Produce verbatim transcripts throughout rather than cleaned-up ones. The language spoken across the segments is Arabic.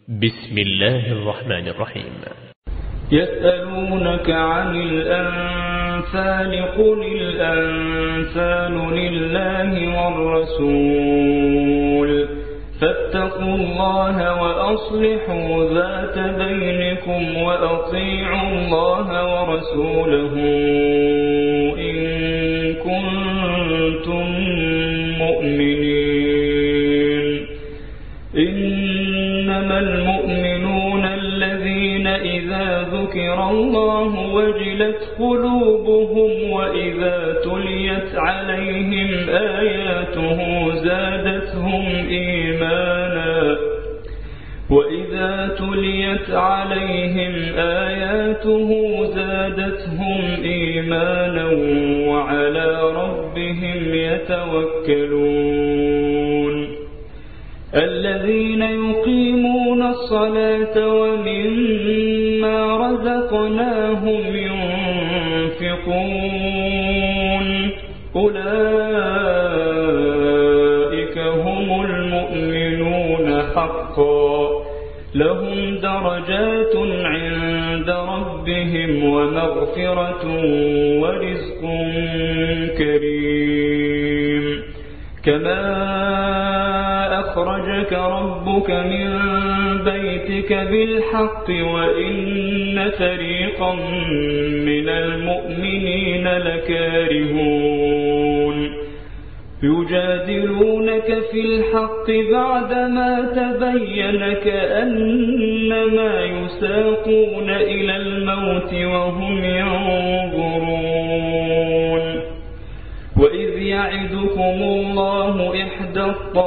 بسم الله الرحمن الرحيم. يسألونك عن الأنفال قل الأنفال لله والرسول فاتقوا الله وأصلحوا ذات بينكم وأطيعوا الله ورسوله إن كنتم مؤمنين. إنما المؤمنون الذين إذا ذكر الله وجلت قلوبهم وإذا تليت عليهم آياته زادتهم إيمانا وإذا تليت عليهم آياته زادتهم إيمانا وعلى ربهم يتوكلون. الذين يقيمون الصلاة ومما رزقناهم ينفقون أولئك هم المؤمنون حقا لهم درجات عند ربهم ومغفرة ورزق كريم. كما أخرجك ربك من بيتك بالحق وإن فريقا من المؤمنين لكارهون يجادلونك في الحق بعدما تبين كأنما يساقون إلى الموت وهم ينظرون. وإذ يعدكم الله إحدى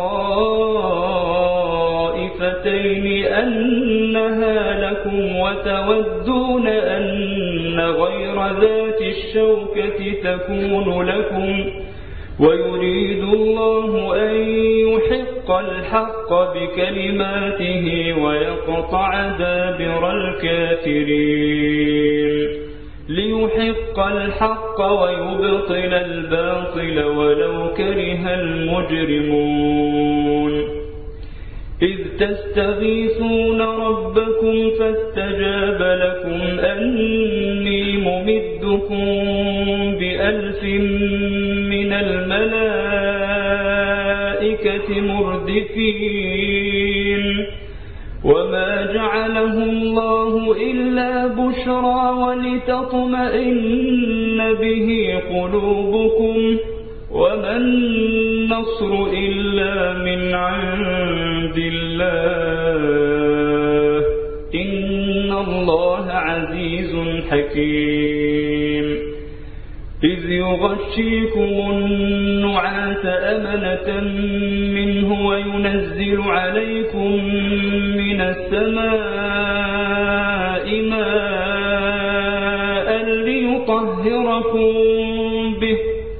الطائفتين أنها لكم وتودون أن غير ذات الشوكة تكون لكم ويريد الله أن يحق الحق بكلماته ويقطع دابر الكافرين ليحق الحق ويبطل الباطل ولو كره المجرمون. إذ تستغيثون ربكم فاستجاب لكم أني ممدكم بألف من الملائكة مردفين. وما جعله الله إلا بشرى ولتطمئن به قلوبكم وما النصر إلا من عند الله إن الله عزيز حكيم. إذ يغشيكم النعاس أمنة منه وينزل عليكم من السماء ماء ليطهركم به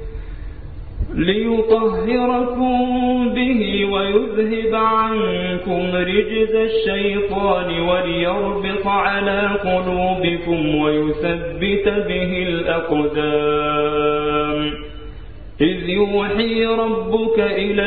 ليطهركم به ويذهب عنكم رجز الشيطان وليربط على قلوبكم ويثبت به الأقدام. إذ يوحي ربك إلى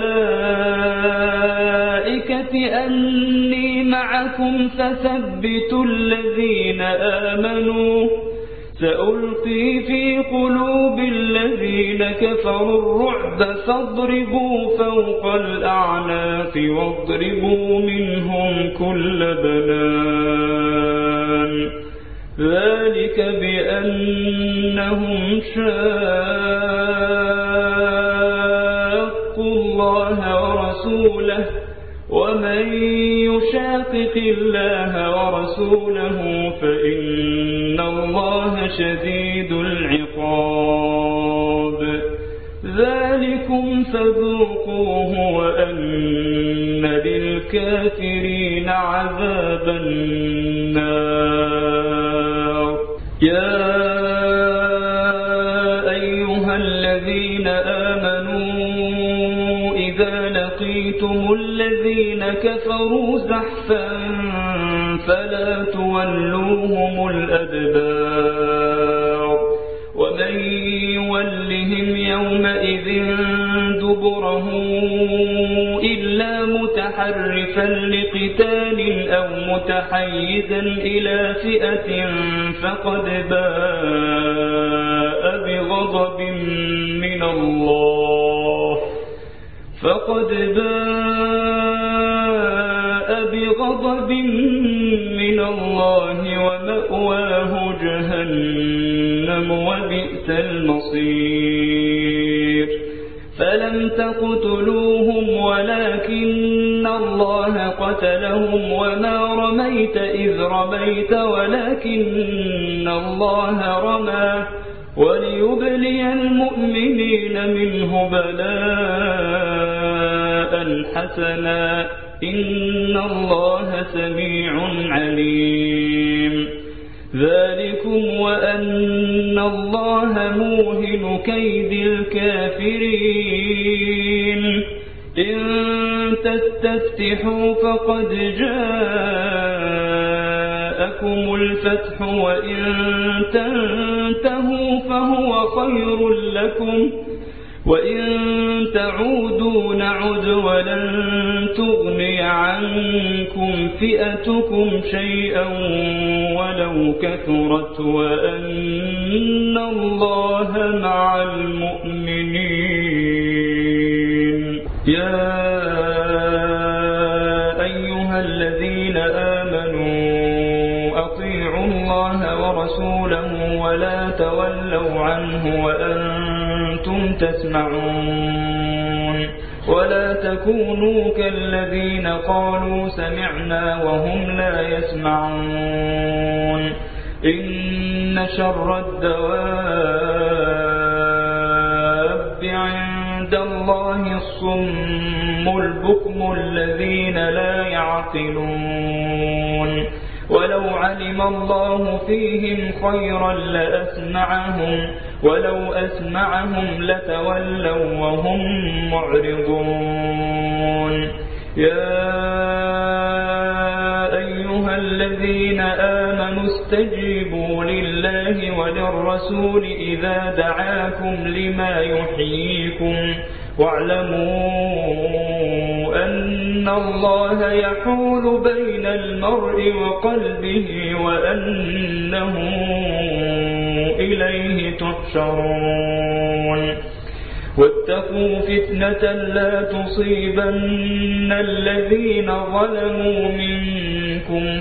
الملائكة أني معكم فثبتوا الذين آمنوا سألقي في قلوب الذين كفروا الرعب فاضربوا فوق الأعناق واضربوا منهم كل بنان. ذلك بأنهم شاقوا الله ورسوله ومن يشاقق الله ورسوله فإن الله شديد العقاب. ذلكم فذوقوه وأن للكافرين عذاب النار. يا أيها الذين آمنوا إذا لقيتم الذين كفروا زحفا فلا تولوهم الأدبار ومن ومن يولهم يومئذ دبره إلا متحرفا لقتال أو متحيزا إلى فئة فقد باء بغضب من الله فقد باء بغضب من الله ومأواه جهنم وبئس المصير فلم تقتلوهم ولكن الله قتلهم وما رميت إذ رميت ولكن الله رمى وليبلي المؤمنين منه بلاء حسنا إن الله سميع عليم ذلكم وأن الله موهن كيد الكافرين إن تستفتحوا فقد جاءكم الفتح وإن تنتهوا فهو خير لكم وإن تعودوا نعد ولن تغني عنكم فئتكم شيئا ولو كثرت وأن الله مع المؤمنين يا أيها الذين آمنوا أطيعوا الله ورسوله ولا تولوا عنه وأنتم تسمعون ولا تكونوا كالذين قالوا سمعنا وهم لا يسمعون إن شر الدواب عند الله الصم البكم الذين لا يعقلون ولو علم الله فيهم خيرا لأسمعهم ولو أسمعهم لتولوا وهم معرضون يا أيها الذين آمنوا استجيبوا لله وللرسول إذا دعاكم لما يحييكم واعلموا أن الله يحول بين المرء وقلبه وأنه إليه تحشرون واتقوا فتنة لا تصيبن الذين ظلموا منكم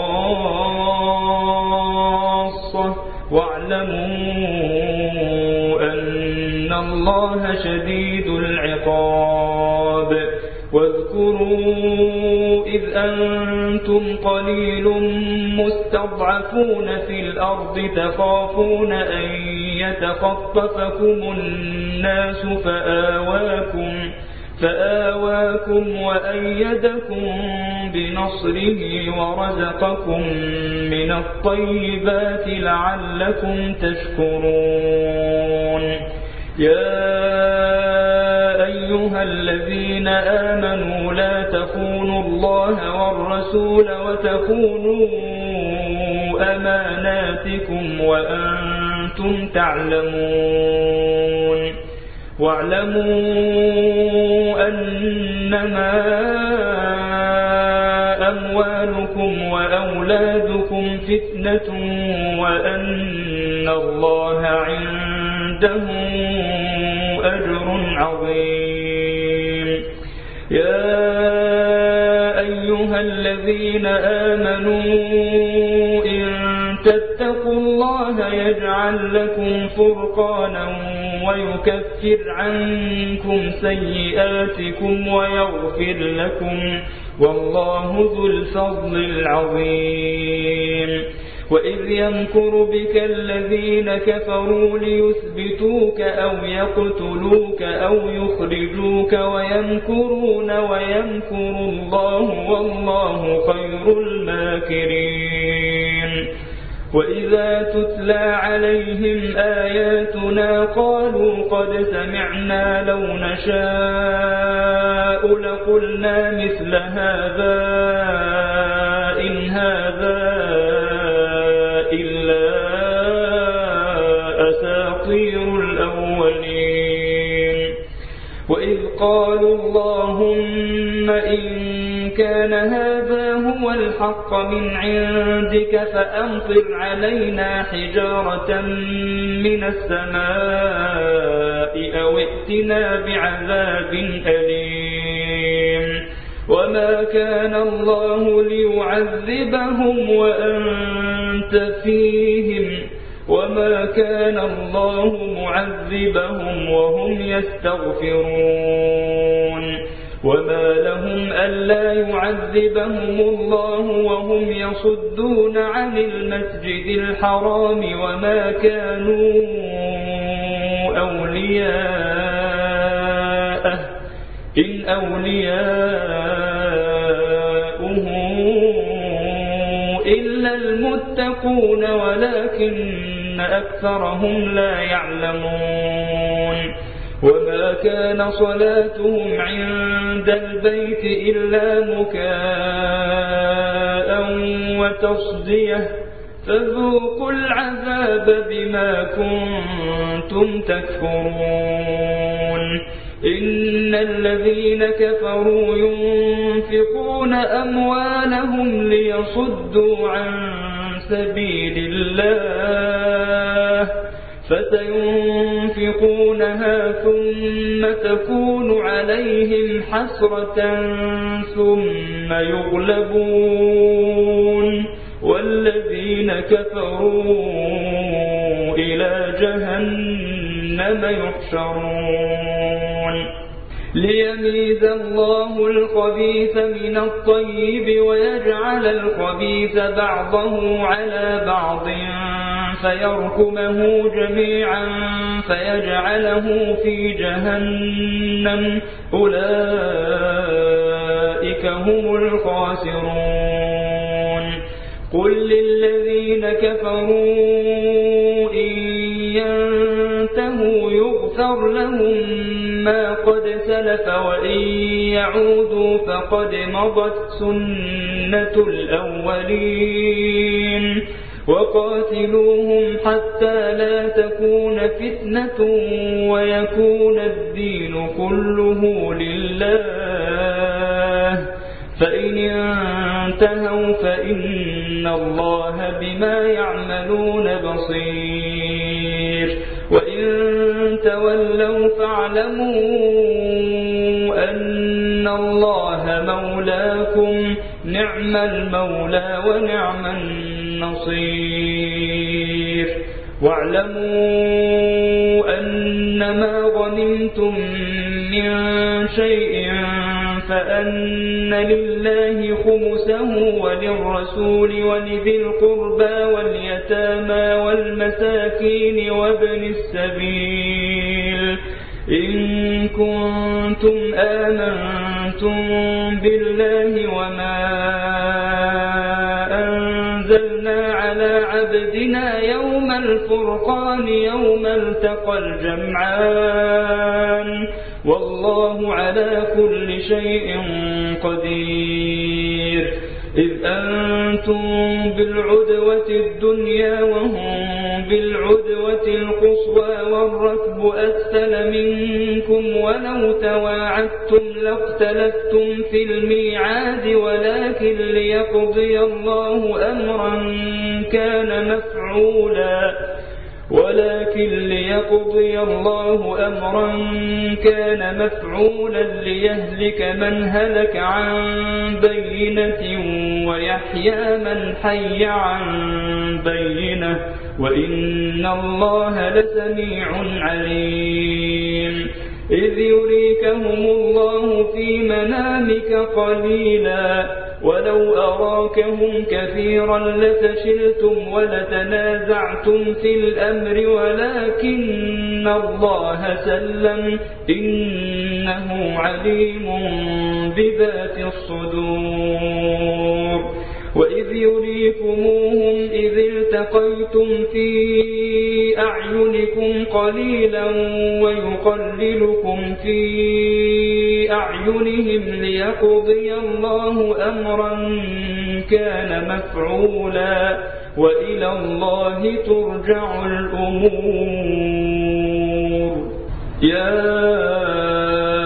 خاصة واعلموا أن الله شديد العقاب واذكروا إذ أنتم قليل مستضعفون في الأرض تخافون أن يتخطفكم الناس فآواكم فآواكم وأيدكم بنصره ورزقكم من الطيبات لعلكم تشكرون يا أيها الذين آمنوا لا تخونوا الله والرسول وتخونوا أماناتكم وأنتم تعلمون واعلموا أنما أموالكم وأولادكم فتنة وأن الله عنده أجر عظيم يا أيها الذين آمنوا إن تتقوا الله يجعل لكم فرقانا ويكفر عنكم سيئاتكم ويغفر لكم والله ذو الفضل العظيم وإذ يمكر بك الذين كفروا ليثبتوك أو يقتلوك أو يخرجوك ويمكرون ويمكر الله والله خير الماكرين وإذا تتلى عليهم آياتنا قالوا قد سمعنا لو نشاء لقلنا مثل هذا إن هذا إلا أساطير وإذ قالوا اللهم إن كان هذا هو الحق من عندك فأمطر علينا حجارة من السماء أو ائتنا بعذاب أليم وما كان الله ليعذبهم وأنت فيهم وما كان الله معذبهم وهم يستغفرون وما لهم ألا يعذبهم الله وهم يصدون عن المسجد الحرام وما كانوا أولياءه إن أولياؤه إلا المتقون ولكن أكثرهم لا يعلمون وما كان صلاتهم عند البيت إلا مكاء وتصدية فذوقوا العذاب بما كنتم تكفرون إن الذين كفروا ينفقون أموالهم ليصدوا عن سبيل الله فسينفقونها ثم تكون عليهم حسرة ثم يغلبون والذين كفروا إلى جهنم يحشرون ليميز الله الخبيث من الطيب ويجعل الخبيث بعضه على بعض فيركمه جميعا فيجعله في جهنم أولئك هم الخاسرون قل للذين كفروا إن ينتهوا يغفر لهم ما قد سلف وإن يعودوا فقد مضت سنة الأولين وقاتلوهم حتى لا تكون فتنة ويكون الدين كله لله فإن انتهوا فإن الله بما يعملون بصير وإن تولوا فاعلموا أن الله مولاكم نعم المولى ونعم النصير واعلموا أنما غنمتم من شيء فأن لله خمسه وللرسول ولذي القربى واليتامى والمساكين وابن السبيل إن كنتم آمنتم بالله وما أنزلنا على عبدنا يوم الفرقان يوم التقى الجمعان والله على كل شيء قدير إذ أنتم بالعدوة الدنيا وهم بالعدوة القصوى والركب أسفل منكم ولو تواعدتم لاختلفتم في الميعاد ولكن ليقضي الله أمرا كان مفعولا ولكن ليقضي الله أمرا كان مفعولا ليهلك من هلك عن بينة ويحيى من حي عن بينة وإن الله لسميع عليم إذ يريكهم الله في منامك قليلا ولو أراكهم كثيرا لفشلتم ولتنازعتم في الأمر ولكن الله سلم إنه عليم بذات الصدور وإذ يريكموهم إذ التقيتم في أعينكم قليلا ويقللكم في أعينهم ليقضي الله أمرا كان مفعولا وإلى الله ترجع الأمور يا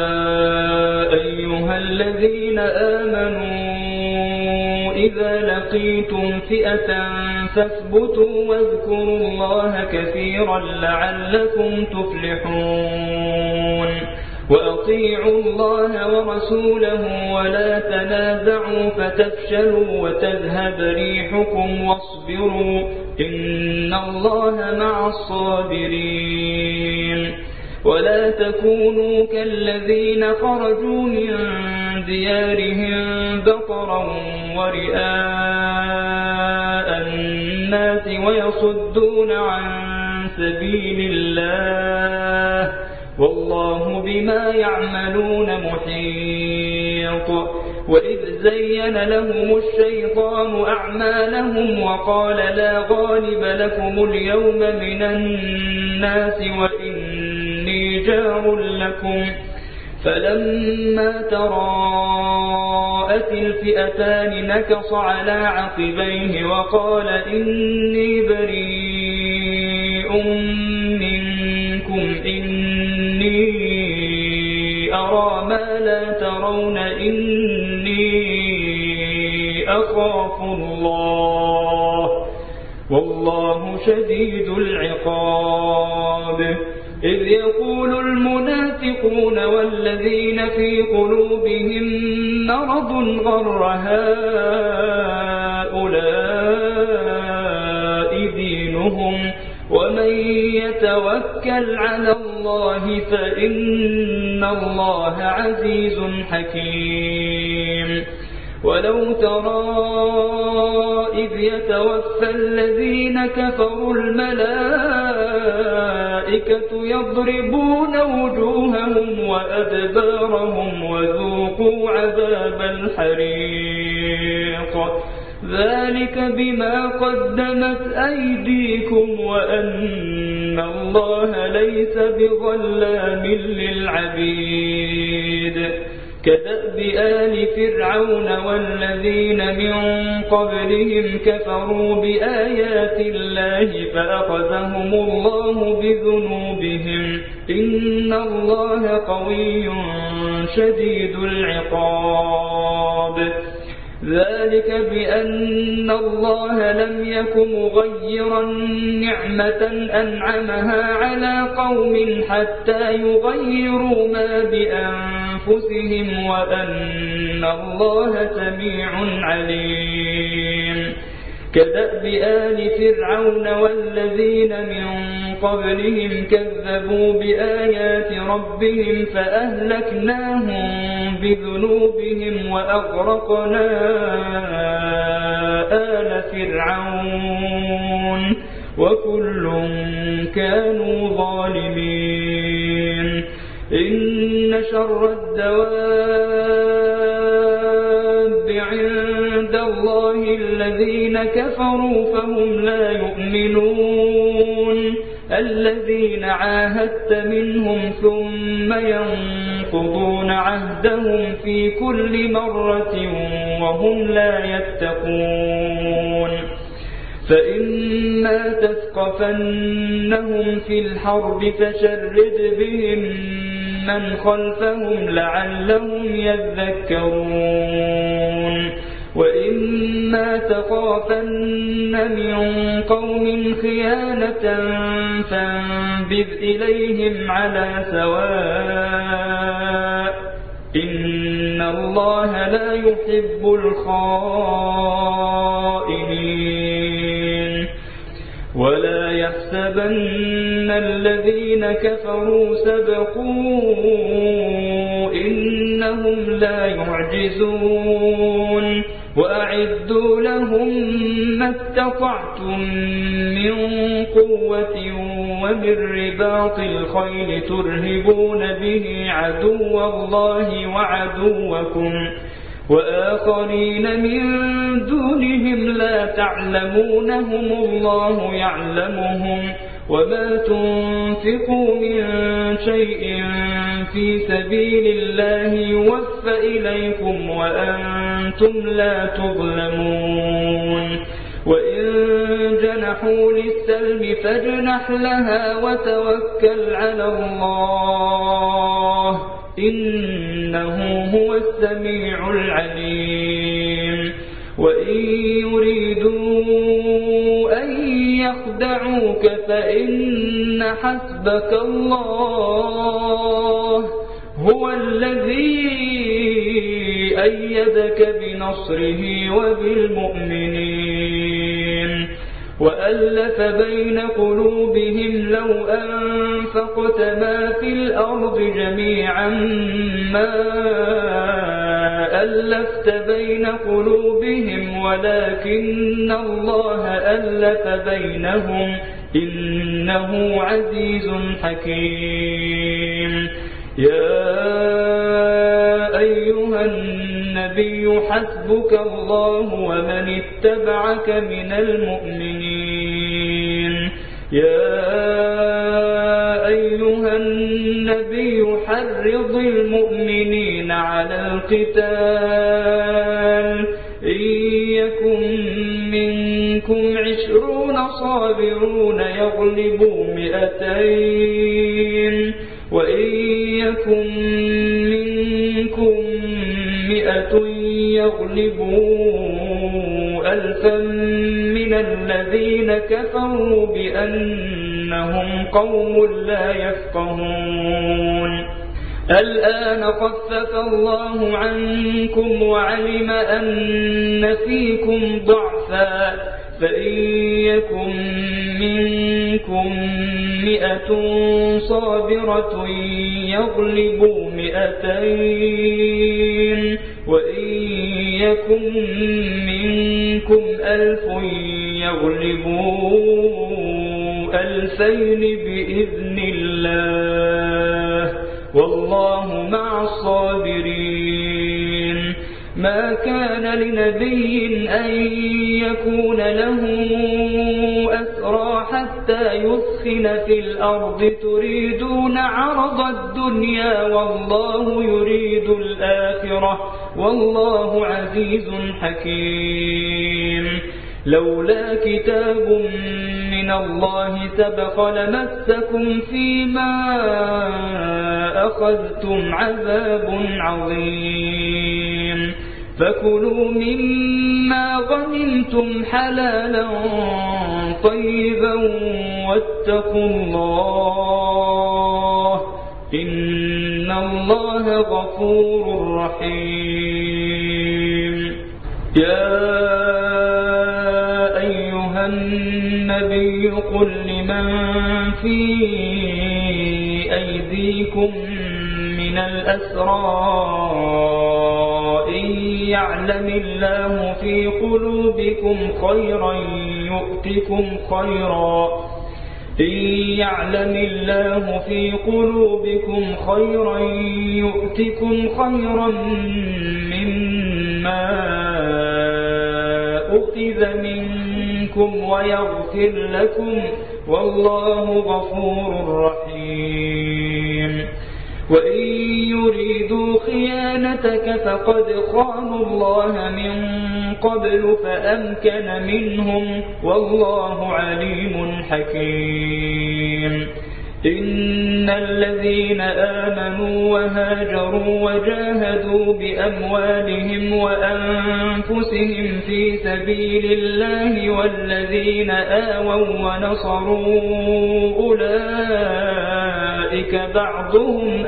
الذين آمنوا إذا لقيتم فئة فاثبتوا واذكروا الله كثيرا لعلكم تفلحون وأطيعوا الله ورسوله ولا تنازعوا فتفشلوا وتذهب ريحكم واصبروا إن الله مع الصابرين ولا تكونوا كالذين خرجوا من ديارهم بطرا ورئاء الناس ويصدون عن سبيل الله والله بما يعملون محيط وإذ زين لهم الشيطان أعمالهم وقال لا غالب لكم اليوم من الناس وإني جار لكم فلما تراءت الفئتان نكص على عقبيه وقال إني بريء منكم إني أرى ما لا ترون إني أخاف الله والله شديد العقاب إذ يقول المنافقون والذين في قلوبهم مرض غر هؤلاء دينهم ومن يتوكل على الله فإن الله عزيز حكيم ولو ترى إذ يتوفى الذين كفروا الملائكة يضربون وجوههم وأدبارهم وذوقوا عذاب الحريق ذلك بما قدمت أيديكم وأن الله ليس بظلام للعبيد كدأب آل فرعون والذين من قبلهم كفروا بآيات الله فأخذهم الله بذنوبهم إن الله قوي شديد العقاب ذلك بأن الله لم يكن مغيرا نعمة أنعمها على قوم حتى يغيروا ما بأنفسهم وأن الله سميع عليم كدأب آل فرعون والذين من قبلهم كذبوا بآيات ربهم فأهلكناهم بذنوبهم وأغرقنا آل فرعون وكل كانوا ظالمين إن شر الدواب عند الله الذين كفروا فهم لا يؤمنون الذين عاهدت منهم ثم ينقضون عهدهم في كل مرة وهم لا يتقون فإما تثقفنهم في الحرب فشرد بهم من خلفهم لعلهم يذكرون وإما تخافن من قوم خيانة فانبذ إليهم على سواء إن الله لا يحب الخائنين ولا يحسبن الذين كفروا سبقوا إنهم لا يعجزون وأعدوا لهم ما استطعتم من قوة ومن رباط الخيل ترهبون به عدو الله وعدوكم وآخرين من دونهم لا تعلمونهم الله يعلمهم وما تنفقوا من شيء في سبيل الله يوفى إليكم وأنتم لا تظلمون وإن جنحوا للسلم فاجنح لها وتوكل على الله إن إنه هو السميع العليم وإن يريدوا أن يخدعوك فإن حسبك الله هو الذي أيدك بنصره وبالمؤمنين وألف بين قلوبهم لو أنفقت ما في الأرض جميعا ما ألفت بين قلوبهم ولكن الله ألف بينهم إنه عزيز حكيم يا أيها النبي حسبك الله ومن اتبعك من المؤمنين يا أيها النبي حرض المؤمنين على القتال إن يكن منكم عشرون صابرون يغلبوا مئتين وإن يكن منكم مئة يغلبوا ألفا من الذين كفروا بأنهم قوم لا يفقهون الآن خفف الله عنكم وعلم أن فيكم ضعفا فإن يكن منكم مئة صابرة يغلبوا مئتين وإن يكن منكم ألف يغلبوا ألفين بإذن الله والله مع الصابرين ما كان لنبي أن يكون له أسرى حتى يثخن في الأرض تريدون عرض الدنيا والله يريد الآخرة والله عزيز حكيم لولا كتاب من الله سبق لمسكم فيما أخذتم عذاب عظيم فكلوا مما غنمتم حلالا طيبا واتقوا الله إن الله غفور رحيم يا أيها النبي قل لمن في أيديكم من الأسرى إن يعلم الله في قلوبكم خيرا يؤتكم خيرا إن يعلم الله في قلوبكم خيرا يؤتكم خيرا مما أخذ منكم ويغفر لكم والله غفور رحيم وإن يريدوا خيانتك فقد خانوا الله من قبل فأمكن منهم والله عليم حكيم إن الذين آمنوا وهاجروا وجاهدوا بأموالهم وأنفسهم في سبيل الله والذين آووا ونصروا أولئك بعضهم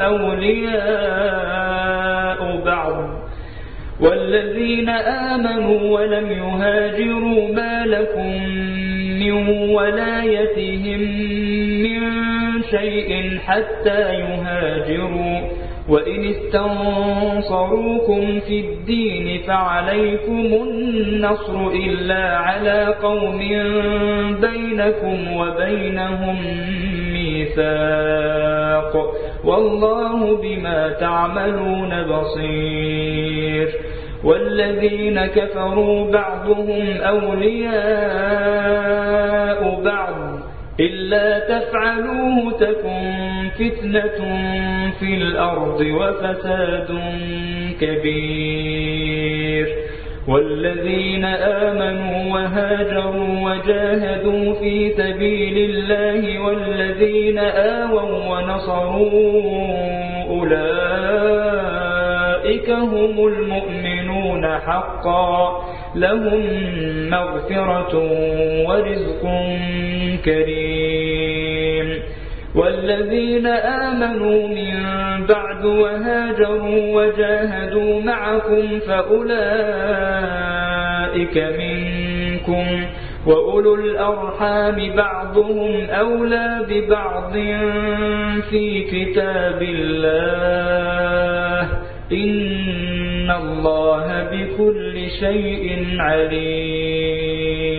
أولياء بعض والذين آمنوا ولم يهاجروا ما لكم من ولايتهم من شيء حتى يهاجروا وإن استنصروكم في الدين فعليكم النصر إلا على قوم بينكم وبينهم ميثاق والله بما تعملون بصير والذين كفروا بعضهم أولياء بعض إلا تفعلوه تكن فتنة في الأرض وفساد كبير والذين آمنوا وهاجروا وجاهدوا في سبيل الله والذين آووا ونصروا أولئك أولئك هم المؤمنون حقا لهم مغفرة ورزق كريم والذين آمنوا من بعد وهاجروا وجاهدوا معكم فأولئك منكم وأولو الأرحام بعضهم أولى ببعض في كتاب الله إن الله بكل شيء عليم